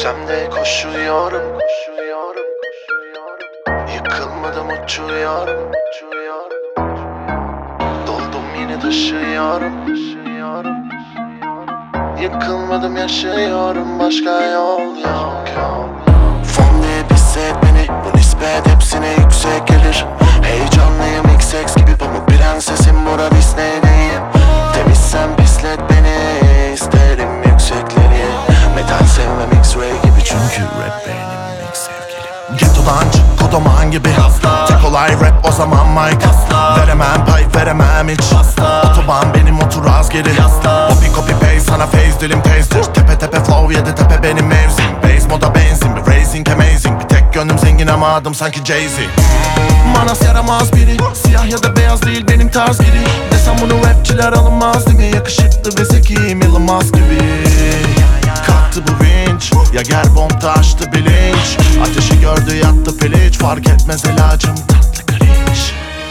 Düşsem de koşuyorum. Yıkılmadım, uçuyorum. Doldum, yine taşıyorum. Yıkılmadım, yaşıyorum. Başka yol yok. Fon diye bir set beni, bu nispet hepsine yüksek gelir. Heyecanlıyım, X gibi pamuk prensesim, bura Disney'deyim. Temizsen pislet beni, isterim yüksekleri. Metal sevmem, X-ray gibi, çünkü rap benim ilk sevgilim. Ghetto'dan çık, kodoman gibi. Tek olay rap, o zaman mic. Veremem pay, veremem hiç. Otoban benim, otur az geri. Copy paste, sana phase dilim taster. Tepe tepe flow, yedi tepe benim mevsim. Base moda benzin, bir racing amazing. Bir tek gönlüm zengin ama adım sanki Jay-Z. Manas yaramaz biri, siyah ya da beyaz değil benim tarz biri. Desem bunu rapçiler alınmaz değil mi? Yakışıklı ve zekiyim, Elon Musk gibi. Kalktı bu vinç, ya ger bomb açtı bilinç. Ateşi gördü, yattı piliç. Fark etmez ilacım, tatlı cringe.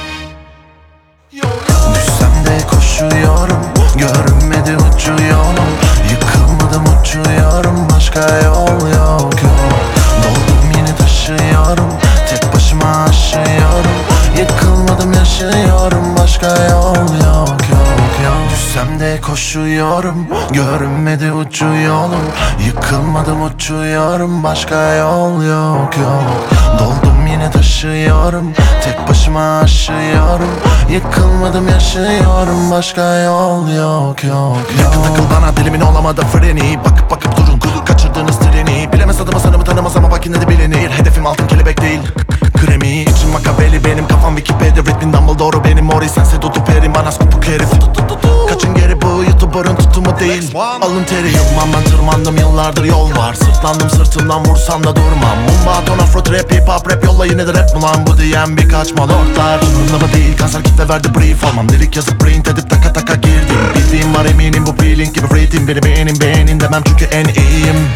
Düşsem de koşuyorum, görünmedi uçuyorum. Yıkılmadım, uçuyorum. Başka yol yok. Doldum, yine taşıyorum. Tek başıma aşıyorum. Yıkılmadım, yaşıyorum. Başka yol yok. Düşsem de koşuyorum, görünmedi uçuyorum. Yıkılmadım, uçuyorum. Başka yol yok. Doldum, yine taşıyorum. Tek başıma aşıyorum. Yıkılmadım, yaşıyorum. Başka yol yok. Yakın takıl bana, dilimin olamadı freni. Bakıp durun, kaçırdığınız treni. Bilemez adımı, sanımı tanımaz ama bak yine de bilinir. Hedefim altın kelebek değil, kremi. İçim Makaveli, benim kafam Wikipedia. Ritmin Dumbledore benim, Mori sense tutup peri. Manas kopuk herif. Kaçın geri, bu YouTuber'ın tutumu değil. Alın teri yılmam, ben tırmandım, yıllardır yol var. Sırtlandım, sırtımdan vursan da durmam. Mumbaton, afro trap, hip hop rap, yolla yine de rap mi lan? Bu diyen birkaç malortlar. Umurumda değil, kanser kitle verdi brief. Almam lirik yazıp print edip taka girdim. Bildiğim var eminim, bu feeling gibi rating. Beni beğenin demem çünkü en iyiyim.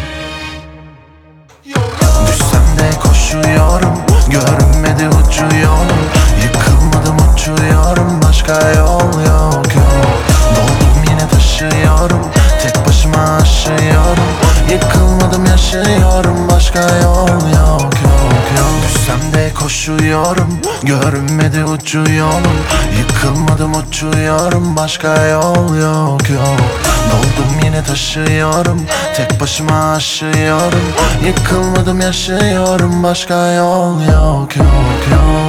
Düşsem de koşuyorum, görünmedi uçuyorum. Yıkılmadım, uçuyorum. Başka yol yok. Doldum, yine taşıyorum. Tek başıma aşıyorum. Yıkılmadım, yaşıyorum. Başka yol yok. Düşsem de koşuyorum, görünmedi uçuyorum. Yıkılmadım, uçuyorum. Başka yol yok. Doldum, yine taşıyorum. Tek başıma aşıyorum. Yıkılmadım, yaşıyorum. Başka yol yok.